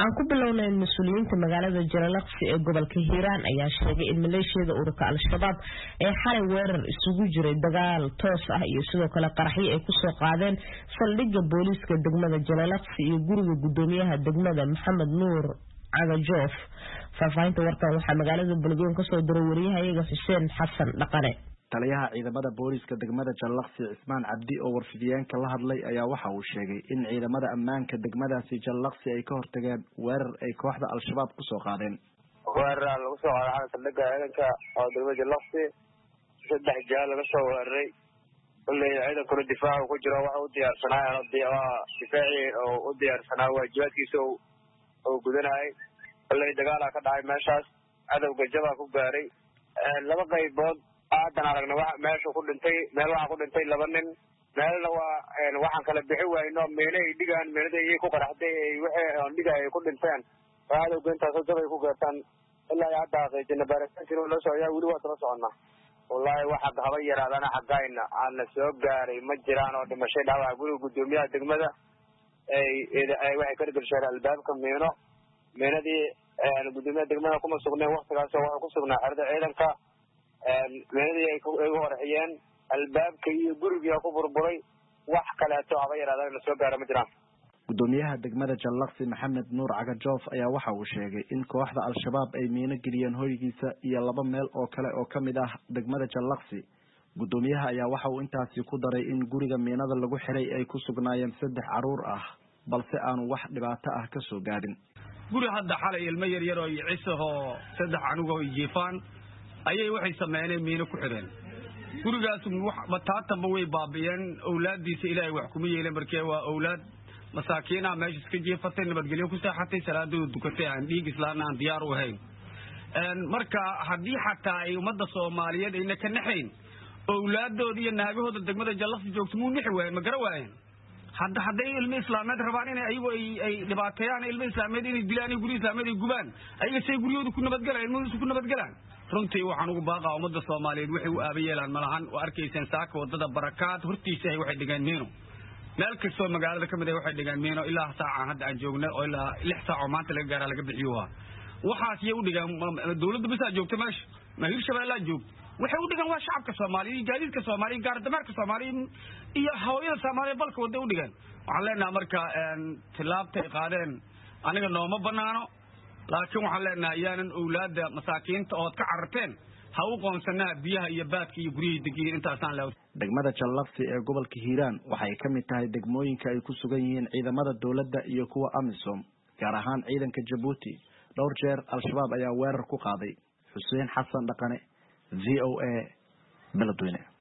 aan ku bilownay mas'uuliyiinta magaalada Jalalaqsi ee gobolka Hiiraan ayaa sheegay in maleeshiyada ururka Al-Shabaab ay xalay weerar isugu jiray dagaal toos ah iyo sidoo kale qaraxyo ay ku soo qaadeen saldhigga booliiska degmada Jalalaqsi iyo guriga gudoomiyaha degmada Maxamed Nuur Cagajoof. Faafahinta warkan waxaa magaalada Bulgoon ka soo diray wariyahayaga Xuseen Xasan Dhaqane. taliyaha ciidamada booliiska degmada Jalalaqsi Ismaan Cabdi oo warfidiyeenka la hadlay ayaa waxa uu sheegay in ciidamada ammaanka degmadaasi Jalalaqsi ay ka hortageen weerar ay kooxda Al-Shabaab ku soo qaadeen. weerar lagu soo qaaday saldhigga ciidanka oo degmada Jalalaqsi saddex jeer laga soo weeraray kulay ciidanku difaac ku jiro waxa uu diyaarsanaa difaaci oo u diyaarsanaa waajibaadkiisa oo gudanay kulay dagaal ka dhacay meeshaas cadawga jabaa ku gaaray laba qaybood aadan aragna waxa meesha ku dhintay meel waxa ku dhintay laba nin meelna waxaan kala bixi waayno meelay dhigaan meeladay ku qaraxday wixii aan dhigay ku dhinteen waxa goynta soo jabay ku gaartaan ilaa hadda qeydina baaritaan loo soo ayaa wali waa soo soconnaa wallahi waxa haba yaraadana xaqayna aan soo gaaray ma jiraan oo dhimashay dhaawac guriga gudoomiyaha degmada ay waxay ka dhigasheen albaabka meenadii gudoomiyaha degmada kuma sugneen waqtigaas oo waxa ku sugnaa xerada ciidanka meelay ay horxiyeen albaabka iyo guriga ku burburay wax kale oo haba yaraadana soo gaaray ma jiraan. gudoomiyaha degmada Jalalaqsi Maxamed Nuur Cagajoof ayaa waxa uu sheegay in kooxda Al-Shabaab ay miino geliyeen hoygiisa iyo laba meel oo kale oo kamid ah degmada Jalalaqsi. gudoomiyaha ayaa waxa uu intaasi ku daray in guriga miinada lagu xiray ay ku sugnaayeen 3 caruur ah balse aanu wax dhibaato ah ka soo gaadhin. guri hadda xalay ilmo yar yar oo ciisaho 3 anugo jiifaan ayay waxay sameeyeen miino ku xireen gurigaas wax bataataba way baabiyeen awlaadiisa ilaahay wax kuma yeeleen markee waa awlaad masaakiina meesha iska jeefatay nabadgelyo ku saaxatay salaadooda dukatay aan dhiig islaana aan diyaar u ahayn marka hadii xataa ay umada Soomaaliyeed ay ka naxayn awlaadooda iyo naagahooda degmada Jalalaqsi joogto muu nixi waayeen ma garawaayeen hadda ilmo islaameed rabaan in ay dhibaateeyaan ilmo islaameed in dilaan guri islaameed ay gubaan ayaga say guriyooda ku nabadgalaan ilmuhu ku nabadgalaan runtii waxaan ugu baaqaa umada Soomaaliyeed waxay u aabayeelaan malahan oo arkayseen saaka wadada barakaad hortiisa ay waxay dhigaan miino meel kastoo magaalada kamid ah waxay dhigaan miino ilaa saaca hadda aan joogno oo ilaa 6 saac oo maanta laga gaara laga bixiyo waxaas iyo u dhigaan dawladda bisa joogto meesha ma Hirshabeelle joogto waxay u dhigaan waa shacabka Soomaaliyeed gaadiidka Soomaaliyeed gaar damarka Soomaaliyeed iyo haweenka Soomaaliyeed balka wada u dhigaan waxaan leenahay marka tilaabtay qaadeen aniga nooma banaano laakiin waxaan leenahay yaanan awlaada masaakiinta oo ka cararteen ha u qoonsanaa biyaha iyo baadka iyo guriyada degan intaasaan la degmada Jalalaqsi ee gobolka Hiiraan waxay ka mid tahay degmooyinka ay ku sugan yihiin ciidamada dawladda iyo kuwa AMISOM gaar ahaan ciidanka Djibouti dhowr jeer Al-Shabaab ayaa weerar ku qaaday. Xuseen Xasan Dhaqane VOA Beledweyne.